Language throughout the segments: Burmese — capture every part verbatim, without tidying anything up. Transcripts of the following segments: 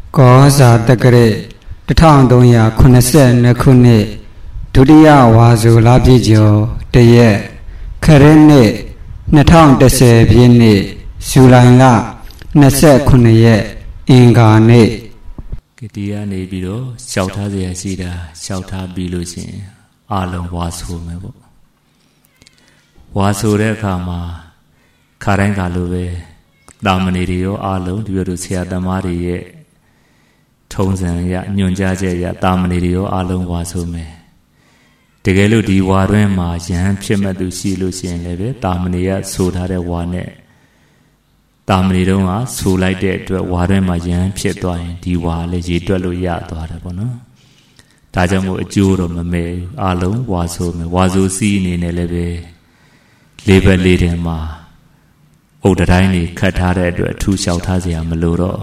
ကောဇာတက္ကရေတစ်ထောင်သုံးရာခုနှစ်ဆယ်နှစ်ခုနှစ်ဒုတိယဝါဆိုလပြည့်ကျော်တရက်ခရစ်နှစ်နှစ်ထောင်တစ်ဆယ်ပြည့်နှစ်ဇူလိုင်လနှစ်ဆယ်ခုနှစ်ရက်အင်္ဂါနေ့ကတိယနေပြီးတော့ရှောက်ထားเสียရှိတာရှောက်ထားပြီးလို့ရှိရင်အလုံးဝါဆိုမယ်ပေါ့ဝါဆိုတဲ့အခါမှာခါတိုင်းကလိုပဲတာမဏေတွေရောအလုံးဒီလိုတို့ဆရာသမားတွေရဲ့ထုံးစံရညွန်ကြားချက်ရတာမဏေတွေရောအလုံးဝါဆိုမယ်တကယ်လို့ဒီဝါတွင်းမှာယဟန်ဖြစ်မဲ့သူရှိလို့ရှိရင်လည်းပဲတာမဏေရဆိုထားတဲ့ဝါနဲ့တာမဏေတုံးကဆိုလိုက်တဲ့အတွက်ဝါတွင်းမှာယဟန်ဖြစ်သွားရင်ဒီဝါလည်းရေတွက်လို့ရသွားတယ်ပေါ့နော်ဒါကြောင့်မို့အကျိုးတော့မမဲအလုံးဝါဆိုမယ်ဝါဆိုစီးအနေနဲ့လည်းပဲလေးဘက်လေးတင်မှာအုတ်တိုင်းနေခတ်ထားတဲ့အတွက်အထူးလျှောက်ထားเสียမလို့တော့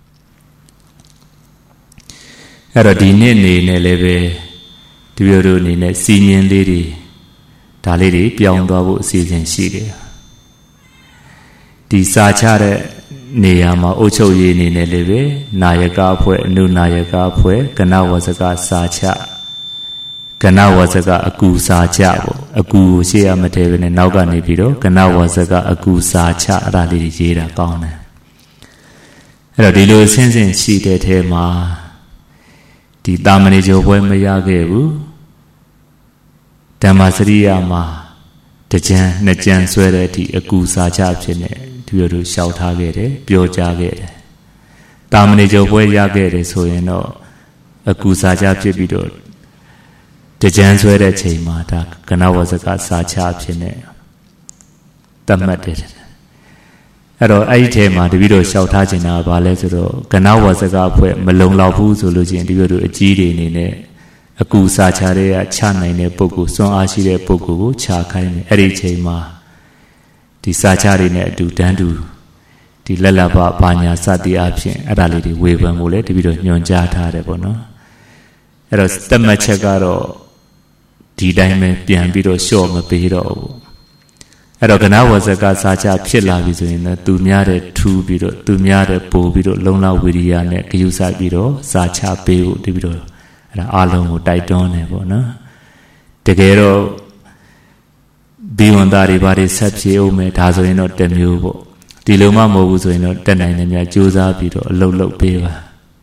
အဲ့တော့ဒီနေ့နေနဲ့လည်းပဲဒီလိုတို့အနေနဲ့စီမင်းလေးတွေဒါလေးတွေပြောင်းသွားဖို့အစီအစဉ်ရှိတယ်ဒီစာချတဲ့နေရာမှာအုပ်ချုပ်ရေးအနေနဲ့လည်းပဲနာယကအဖွဲ့အနုနာယကအဖွဲ့ကဏဝဇကစာချကဏဝဇကအကူစာချပေါ့အကူကိုရှေ့ရမတည့်ပဲနဲ့နောက်ကနေပြီးတော့ကဏဝဇကအကူစာချအဲ့ဒါလေးတွေရေးတာကောင်းတယ်အဲ့တော့ဒီလိုအစဉ်စဉ်ရှိတဲ့ထဲမှာဒီတာမဏေကျော်ပွဲမရခဲ့ဘူးဓမ္မစရိယာမှာတကြံနှစ်ကြံဆွဲတဲ့အထိအကူစာချဖြစ်နေဒီလိုတို့ရှောက်ထားခဲ့တယ်ပြောကြားခဲ့တယ်တာမဏေကျော်ပွဲရခဲ့တယ်ဆိုရင်တော့အကူစာချဖြစ်ပြီးတော့တကြံဆွဲတဲ့ချိန်မှာဒါကဏဝဇကစာချဖြစ်နေတတ်မှတ်တယ်အဲ့တော့အဲ့ဒီထဲမှာတပည့်တော်ရှောက်ထားခြင်းတာဘာလဲဆိုတော့ကဏဝဇကအဖွဲ့မလုံလောက်ဘူးဆိုလို့ချင်းတပည့်တော်အကြီးတွေအနေနဲ့အကူစာချတဲ့ကချနိုင်တဲ့ပုဂ္ဂိုလ်စွမ်းအားရှိတဲ့ပုဂ္ဂိုလ်ကိုခြာခိုင်းတယ်အဲ့ဒီချိန်မှာဒီစာချတွေနဲ့အတူတန်းတူဒီလက်လက်ပါဘာညာစသည်အဖြစ်အဲ့ဒါလေးတွေဝေဖန်ဖို့လေတပည့်တော်ညွှန်ကြားထားတယ်ပေါ့နော်အဲ့တော့တတ်မှတ်ချက်ကတော့ဒီတိုင်းပဲပြန်ပြီးတော့လျှော့မပေးတော့ဘူးအဲ့တော့ကဏဝဇကစာချဖြစ်လာပြီဆိုရင်လည်းသူများတဲ့ထူးပြီးတော့သူများတဲ့ပို့ပြီးတော့လုံလောက်ဝိရိယနဲ့ဂရုစိုက်ပြီးတော့စာချပေးဖို့တပြီးတော့အဲ့ဒါအားလုံးကိုတိုက်တွန်းတယ်ပေါ့နော်တကယ်တော့ဘီဝန်သားတွေဘာတွေဆက်ပြေအောင်မယ်ဒါဆိုရင်တော့တမျိုးပေါ့ဒီလိုမှမဟုတ်ဘူးဆိုရင်တော့တက်နိုင်တယ်များကြိုးစားပြီးတော့အလုပ်လုပ်ပေးပါ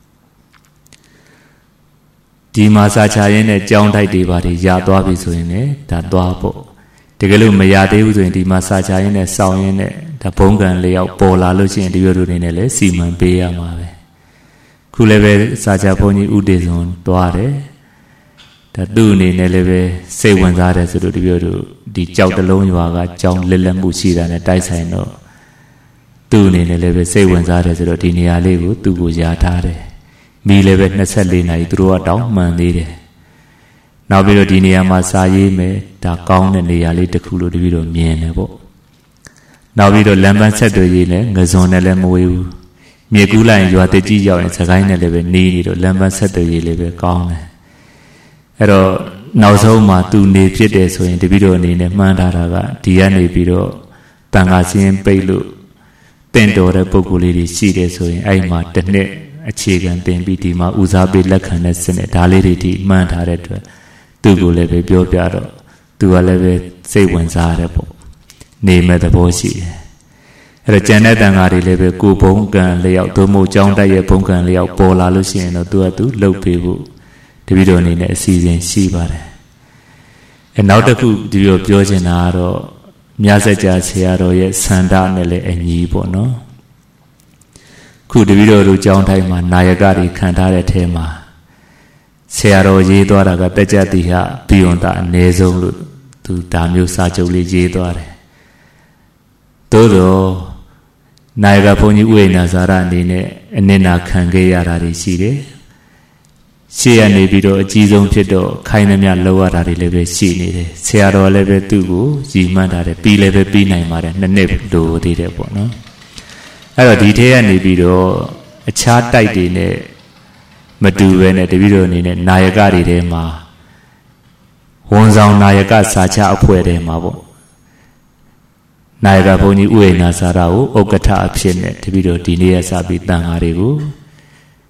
ဒီမှာစာချရင်းနဲ့ကြောင်းတိုက်တွေဘာတွေရသွားပြီဆိုရင်လည်းဒါသွားပေါ့တကယ်လို့မရသေးဘူးဆိုရင်ဒီမှာစာချရင်းနဲ့စောင်းရင်းနဲ့ဒါဘုံကံလေးယောက်ပေါ်လာလို့ရှိရင်ဒီလိုတွေနဲ့လည်းစီမံပေးရမှာပဲခုလည်းပဲစာချဘုန်းကြီးဥဒေစွန်သွားတယ်ဒါသူ့အနေနဲ့လည်းပဲစိတ်ဝင်စားတယ်ဆိုလို့ဒီလိုတို့ဒီကြောက်တလုံးရွာကကြောင်းလက်လက်မှုရှိတာနဲ့တိုက်ဆိုင်တော့သူ့အနေနဲ့လည်းပဲစိတ်ဝင်စားတယ်ဆိုတော့ဒီနေရာလေးကိုသူ့ကိုယာထားတယ်မိလည်းပဲနှစ်ဆယ်လေးနာရီသူတို့ကတောင်းမှန်သေးတယ်နောက်ပြီးတော့ဒီနေရာမှာစာရေးမယ်ဒါကောင်းတဲ့နေရာလေးတစ်ခုလို့တပည့်တော်မြင်တယ်ပေါ့နောက်ပြီးတော့လမ်းပန်းဆက်သွယ်ရေးလည်းငဇွန်နဲ့လည်းမဝေးဘူးမြေကူးလိုက်ရွာတကြီးရောက်ရင်စကိုင်းနဲ့လည်းပဲနေနေတော့လမ်းပန်းဆက်သွယ်ရေးလည်းပဲကောင်းတယ်အဲ့တော့နောက်ဆုံးမှာသူနေဖြစ်တယ်ဆိုရင်တပည့်တော်အနေနဲ့မှန်းထားတာကဒီကနေပြီးတော့တန်ခါစင်းပိတ်လို့တင့်တော်တဲ့ပုံကိုယ်လေးတွေရှိတယ်ဆိုရင်အဲ့မှာတစ်နှစ်အခြေခံတင်ပြီးဒီမှာဦးစားပေးလက်ခံတဲ့စနစ်ဒါလေးတွေဒီမှန်းထားတဲ့အတွက်သူ့ကိုလည်းပဲပြောပြတော့သူကလည်းပဲစိတ်ဝင်စားရတယ်ပေါ့နေမဲ့သဘောရှိတယ်အဲ့တော့ကျန်တဲ့တန်ခါတွေလည်းပဲကိုဘုံကံလျောက်သို့မဟုတ်ကြောင်းတိုက်ရဲ့ဘုံကံလျောက်ပေါ်လာလို့ရှိရင်တော့သူကသူလှုပ်ပေးဖို့တပည့်တော်အနေနဲ့အစီအစဉ်ရှိပါတယ်အဲနောက်တစ်ခုဒီလိုပြောချင်တာကတော့မြတ်စကြာဆရာတော်ရဲ့ဆန္ဒနဲ့လည်းအညီပေါ့နော်ခုတပည့်တော်တို့ကြောင်းတိုင်းမှာနာယကတွေခံထားတဲ့ထဲမှာဆရာတော်ရေးသွားတာကတက်ကြတိဟဘီယွန်တာအနည်းဆုံးလို့သူဒါမျိုးစာချုပ်လေးရေးသွားတယ်သို့တော့နာယကဘုန်းကြီးဥယျာဏဇာရအနေနဲ့အနစ်နာခံခဲ့ရတာတွေရှိတယ်ရှေ့ရနေပြီးတော့အကြီးဆုံးဖြစ်တော့ခိုင်းသမျှလောက်ရတာတွေလည်းပဲရှိနေတယ်ဆရာတော်လည်းပဲသူ့ကိုရည်မှန်းထားတယ်ပြီးလည်းပဲပြီးနိုင်ပါတယ်နှစ်နှစ်လိုသေးတယ်ပေါ့နော်အဲ့တော့ဒီထဲကနေပြီးတော့အခြားတိုက်တွေနဲ့မတူပဲနဲ့တပည့်တော်အနေနဲ့နာယကတွေထဲမှာဝန်ဆောင်နာယကစာချအဖွဲ့ထဲမှာပေါ့နာယကဘုန်းကြီးဥယျာဏစာရကိုဥက္ကဋ္ဌအဖြစ်နဲ့တပည့်တော်ဒီနေ့ရစပြီးတန်ဃာတွေကို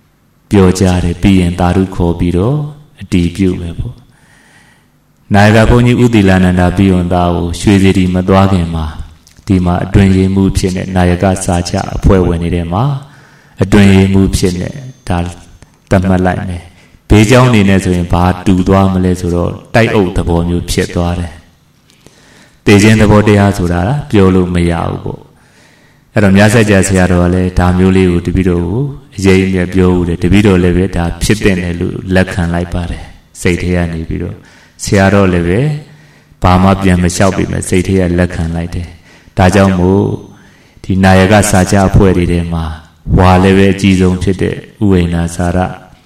ပြောကြတယ်ပြီးရင်သာဓုခေါ်ပြီးတော့အတည်ပြုမယ်ပေါ့နာယကဘုန်းကြီးဥတီလာနန္ဒာပြီးရင်သားကိုရွှေစီတီမသွားခင်မှာဒီမှာအတွင်ရေးမှုဖြစ်နေနာယကစာချအဖွဲ့ဝင်နေတဲ့မှာအတွင်ရေးမှုဖြစ်နေဒါတတ်မှတ်လိုက်မယ်ဘေးကြောင်းနေနေဆိုရင်ဘာတူသွားမလဲဆိုတော့တိုက်အုပ်သဘောမျိုးဖြစ်သွားတယ်တေခြင်းသဘောတရားဆိုတာပြောလို့မရဘူးပေါ့အဲ့တော့မြတ်ဆက်ကြဆရာတော်ကလည်းဒါမျိုးလေးကိုတပည့်တော်ကိုအရေးအမြတ်ပြောဦးတယ်တပည့်တော်လည်းပဲဒါဖြစ်တဲ့နယ်လို့လက်ခံလိုက်ပါတယ်စိတ်ထဲကနေပြီးတော့ဆရာတော်လည်းပဲဘာမှပြန်မလျှောက်ပြီမဲ့စိတ်ထဲကလက်ခံလိုက်တယ်ဒါကြောင့်မို့ဒီနာယကစာချအဖွဲ့တွေထဲမှာဝါလည်းပဲအကြီးဆုံးဖြစ်တဲ့ဥဝိနာစာရ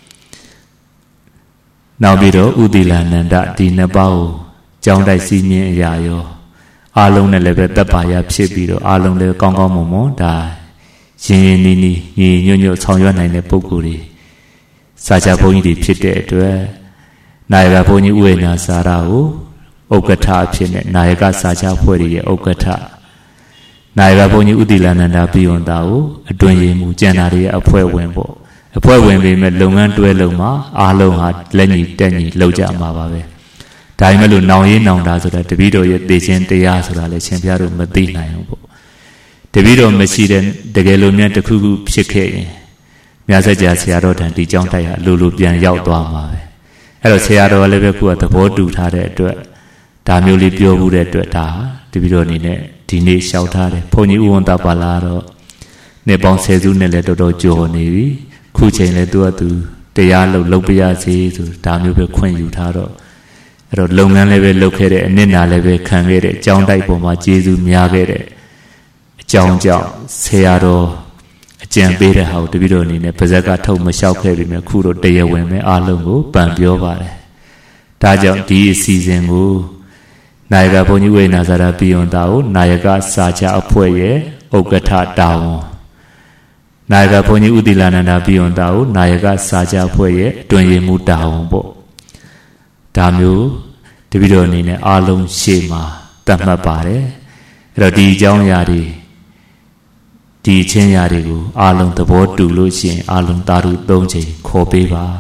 နောက်ပြီးတော့ဥတီလာနန္ဒဒီနှစ်ပါးကိုကြောင်းတိုက်စီးမြင်အရာရောအားလုံးနဲ့လည်းပဲတပ်ပါရဖြစ်ပြီးတော့အားလုံးလည်းကောင်းကောင်းမွန်မွန်ဒါရင်ရင်နီးနီးညီညွတ်ညွတ်ဆောင်ရွက်နိုင်တဲ့ပုဂ္ဂိုလ်တွေစာချဘုန်းကြီးတွေဖြစ်တဲ့အတွက်နာယကဘုန်းကြီးဥဝိနာစာရကိုဥက္ကဋ္ဌအဖြစ်နဲ့နာယကစာချဖွဲ့ရဲ့ဥက္ကဋ္ဌနာယကဘုန်းကြီးဥတီလာနန္ဒာပြီးဝန်သားကိုအတွင်ရင်မူကျန်တာတွေရဲ့အဖွဲ့ဝင်ပေါ့အဖွဲ့ဝင်ပေမဲ့လုပ်ငန်းတွဲလုံးမှာအားလုံးဟာလက်ညီတက်ညီလုပ်ကြမှာပါပဲဒါပေမဲ့လို့နောင်ရေးနောင်တာဆိုတာတပည့်တော်ရဲ့သိခြင်းတရားဆိုတာလည်းရှင်ပြတို့မသိနိုင်ဘူးပေါ့တပည့်တော်မရှိတဲ့တကယ်လို့များတစ်ခုခုဖြစ်ခဲ့ရင်မြတ်စွာဘုရားဆရာတော်ထံဒီကြောင်းတိုက်ဟာလိုလိုပြန်ရောက်သွားမှာပဲအဲ့တော့ဆရာတော်ကလည်းပဲခုကသဘောတူထားတဲ့အတွက်ဒါမျိုးလေးပြောမှုတဲ့အတွက်ဒါတပည့်တော်အနေနဲ့ဒီနေ့လျှောက်ထားတယ်ဘုန်းကြီးဥဝန္တပါလာတော့နှစ်ပေါင်းဆယ်စုနဲ့လည်းတော်တော်ကြော်နေပြီခုချိန်လည်းသူကသူတရားလုပ်လုပ်ပြရစီဆိုဒါမျိုးပဲခွင့်ယူထားတော့အဲ့တော့လုပ်ငန်းလည်းပဲလုပ်ခဲ့တဲ့အနစ်နာလည်းပဲခံခဲ့တဲ့အကြောင်းတိုက်ပေါ်မှာကျေးဇူးများခဲ့တဲ့အကြောင်းကြောင့်ဆရာတော်အကြံပေးတဲ့ဟာကိုတပည့်တော်အနေနဲ့ပါဇက်ကထုတ်မလျှောက်ခဲ့ပြီမြခုတော့တရားဝင်ပဲအားလုံးကိုပန်ပြောပါတယ်ဒါကြောင့်ဒီအစီအစဉ်ကိုနာယကဘုန်းကြီးဝိနာဇာရပြည်ဝန်သားကိုနာယကစာချအဖွဲ့ရဲ့ဥက္ကဋ္ဌတာဝန်နာယကဘုန်းကြီးဥတီလာနန္ဒာပြည်ဝန်သားကိုနာယကစာချအဖွဲ့ရဲ့အတွင်ရေးမှုတာဝန်ပေါ့ဒါမျိုးတပည့်တော်အနေနဲ့အားလုံးရှေ့မှာတတ်မှတ်ပါတယ်အဲ့တော့ဒီအကြောင်းအရာတွေဒီချင်းရာတွေကိုအားလုံးသဘောတူလို့ရှိရင်အားလုံးသာဓုသုံးချိန်ခေါ်ပေးပါ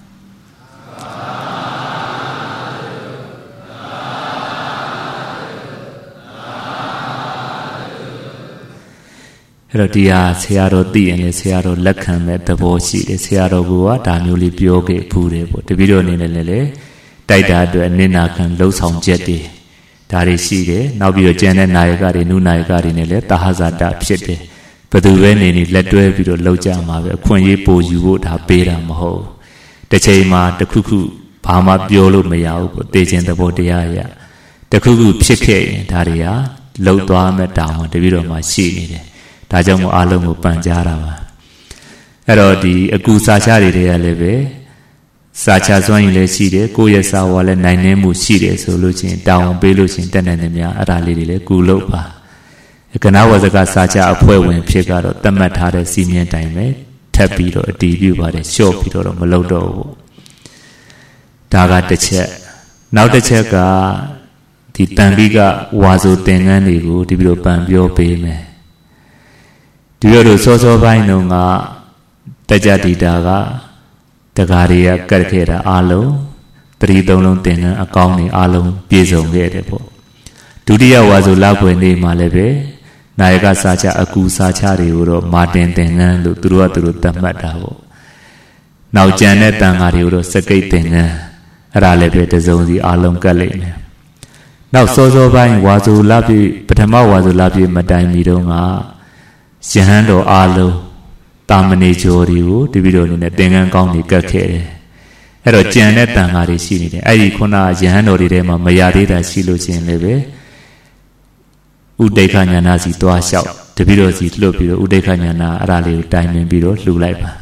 အဲ့တော့ဒီဟာဆရာတော်သိရင်လည်းဆရာတော်လက်ခံမဲ့သဘောရှိတယ်ဆရာတော်ကဒါမျိုးလေးပြောခဲ့ဘူးတယ်ပေါ့တပည့်တော်အနေနဲ့လည်းတိုက်တာအတွက်နင့်နာခံလှုပ်ဆောင်ချက်တွေဒါတွေရှိတယ်နောက်ပြီးတော့ကျန်တဲ့နာယကတွေနုနာယကတွေနဲ့လည်းတာဟဇာတဖြစ်တယ်ဘယ်သူပဲနေနေလက်တွဲပြီးတော့လှုပ်ကြမှာပဲအခွင့်အရေးပိုယူဖို့ဒါပေးတာမဟုတ်တစ်ချိန်မှာတစ်ခုခုဘာမှပြောလို့မရဘူးပေါ့သိခြင်းသဘောတရားရတစ်ခုခုဖြစ်ခဲ့ရင်ဒါတွေဟာလှုပ်သွားမဲ့တောင်းတပည့်တော်မှာရှိနေတယ်ဒါကြောင့်မို့အားလုံးကိုပန်ကြားတာပါအဲ့တော့ဒီအကူစာချတွေတွေကလည်းပဲစာချစွမ်းရင်လည်းရှိတယ်ကိုယ့်ရဲ့စာဝါလည်းနိုင်နှင်းမှုရှိတယ်ဆိုလို့ချင်းတောင်းပေးလို့ချင်းတက်နိုင်တယ်များအဲ့ဒါလေးတွေလည်းကူလို့ပါကဏဝဇကစာချအဖွဲ့ဝင်ဖြစ်ကတော့တတ်မှတ်ထားတဲ့စီမင်းတိုင်းပဲထပ်ပြီးတော့အတီးပြုပါတယ်လျှော့ပြီးတော့မလုပ်တော့ဘူးဒါကတစ်ချက်နောက်တစ်ချက်ကဒီတန်ပြီးကဝါဆိုသင်္ကန်းတွေကိုဒီပြီးတော့ပန်ပြောပေးမယ်ဒီလိုလိုစောစောပိုင်းတုန်းကတကြတိတာကတကားတွေကကတ်ခဲ့တာအားလုံးတတိသုံးလုံးသင်္ကန်းအကောင်းတွေအားလုံးပြည့်စုံခဲ့တယ်ပေါ့ဒုတိယဝါဆိုလောက်ွယ်နေမှာလည်းပဲနာယကစာချအကူစာချတွေကိုတော့မာတင်သင်္ကန်းလို့သူတို့ကသူတို့သတ်မှတ်တာပေါ့နောက်ကျန်တဲ့တန်ဃာတွေကိုတော့စကိတ်သင်္ကန်းအဲ့ဒါလည်းပဲတစုံစီအားလုံးကတ်လိုက်မယ်နောက်စောစောပိုင်းဝါဆိုလပြည့်ပထမဝါဆိုလပြည့်မတိုင်မီတုန်းကယဟန်တော်အားလုံးတာမဏေကျော်တွေကိုတပည့်တော်အနေနဲ့သင်္ကန်းကောင်းတွေကတ်ခဲ့တယ်အဲ့တော့ကြံတဲ့တန်ဃာတွေရှိနေတယ်အဲ့ဒီခုနယဟန်တော်တွေထဲမှာမရသေးတာရှိလို့ချင်းလည်းပဲဥဒိဋ္ဌညာနာစီသွားလျှောက်တပည့်တော်စီလွတ်ပြီးတော့ဥဒိဋ္ဌညာနာအဲ့ဒါလေးကိုတိုင်ပင်ပြီးတော့လှူလိုက်ပါ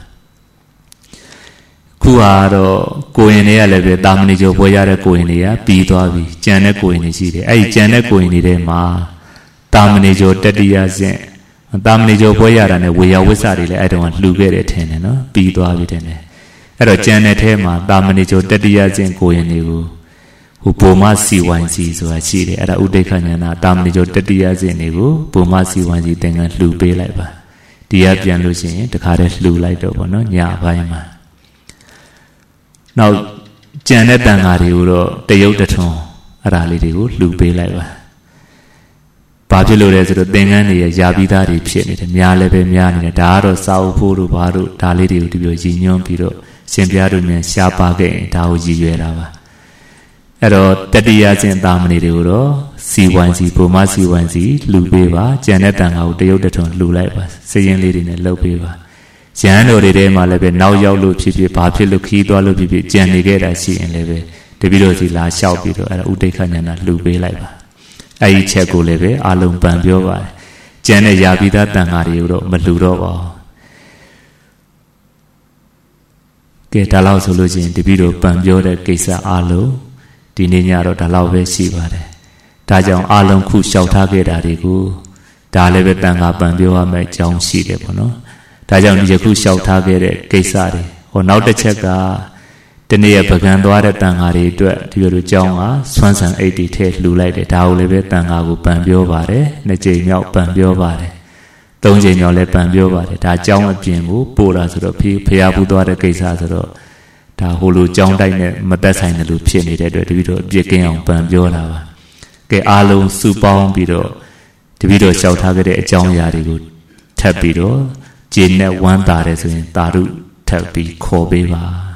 ခုဟာတော့ကိုရင်တွေကလည်းပဲတာမဏေကျော်ပွဲရတဲ့ကိုရင်တွေကပြီးသွားပြီကြံတဲ့ကိုရင်တွေရှိတယ်အဲ့ဒီကြံတဲ့ကိုရင်တွေထဲမှာတာမဏေကျော်တတိယဆင့်တာမဏေကျော်ပွဲရတာနဲ့ဝေယဝိဆတွေလည်းအဲ့တုန်းကလှူခဲ့တယ်ထင်တယ်နော်ပြီးသွားပြီတဲ့အဲ့တော့ကြံတဲ့ထဲမှာတာမဏေကျော်တတိယဆင့်ကိုရင်တွေကိုဟိုပုံမစီဝိုင်းစီဆိုတာရှိတယ်အဲ့ဒါဥဒိဋ္ဌညာနာတာမဏေကျော်တတိယဆင့်တွေကိုပုံမစီဝိုင်းစီသင်္ကန်းလှူပေးလိုက်ပါဒီကပြန်လို့ရှိရင်တခါတည်းလှူလိုက်တော့ဗောနော်ညပိုင်းမှာနောက်ကြံတဲ့တန်ဃာတွေကိုတော့တရုတ်တထွန်းအဲ့ဒါလေးတွေကိုလှူပေးလိုက်ပါဘာဖြစ်လို့လဲဆိုတော့သင်္ကန်းတွေရယာပြီးသားတွေဖြစ်နေတယ်များလည်းပဲများနေတယ်ဒါကတော့စာအုပ်ဖို့တို့ဘာတို့ဒါလေးတွေကိုဒီလိုရည်ညွှန်းပြီးတော့ရှင်ပြားတို့မြန်ရှားပါခဲ့ရင်ဒါကိုရည်ရွယ်တာပါအဲ့တော့တတိယကျင့်သားမဏေတွေကိုတော့စီဝိုင်းစီပုံမစီဝိုင်းစီလှူပေးပါကြံတဲ့တန်ဃာကိုတရုတ်တထွန်းလှူလိုက်ပါစည်ရင်လေးတွေနဲ့လှုပ်ပေးပါရဟန်းတော်တွေထဲမှာလည်းပဲနောက်ရောက်လို့ဖြစ်ဖြစ်ဘာဖြစ်လို့ခီးသွားလို့ဖြစ်ဖြစ်ကြံနေခဲ့တာရှိရင်လည်းပဲတပည့်တော်စီလာလျှောက်ပြီးတော့အဲ့ဒါဥဒိဋ္ဌဉာဏလှူပေးလိုက်ပါအဲ့ဒီချက်ကိုလည်းပဲအာလုံးပန်ပြောပါတယ်ကျန်တဲ့ယာပိသားတန်ဃာတွေကိုတော့မလှူတော့ပါဘူးကဲဒါလောက်ဆိုလို့ရှိရင်တပည့်တော်ပန်ပြောတဲ့ကိစ္စအာလုံးဒီနေ့ညတော့ဒါလောက်ပဲရှိပါတယ်ဒါကြောင့်အာလုံးခုလျှောက်ထားခဲ့တာတွေကိုဒါလည်းပဲတန်ဃာပန်ပြောရမယ့်အကြောင်းရှိတယ်ပေါ့နော်ဒါကြောင့်ဒီယခုလျှောက်ထားခဲ့တဲ့ကိစ္စတွေဟောနောက်တစ်ချက်ကတနေ့ရပကံသွားတဲ့တန်ဃာတွေအတွက်ဒီလိုလိုကြောင်းကဆွမ်းဆံအိတ်တီထဲလှူလိုက်တယ်ဒါကိုလည်းပဲတန်ဃာကိုပန်ပြောပါတယ်နှစ်ကြိမ်မြောက်ပန်ပြောပါတယ်သုံးကြိမ်မြောက်လည်းပန်ပြောပါတယ်ဒါကြောင်းအပြင်ကိုပို့တာဆိုတော့ဖေဖျားဘူးသွားတဲ့ကိစ္စဆိုတော့ဒါဟိုလိုကြောင်းတိုက်နဲ့မသက်ဆိုင်တယ်လို့ဖြစ်နေတဲ့အတွက်တပည့်တော်အပြစ်ကင်းအောင်ပန်ပြောတာပါကဲအားလုံးစုပေါင်းပြီးတော့တပည့်တော်လျှောက်ထားခဲ့တဲ့အကြောင်းအရာတွေကိုထပ်ပြီးတော့ကျေနဲ့ဝမ်းသာတယ်ဆိုရင်တာရုထပ်ပြီးခေါ်ပေးပါ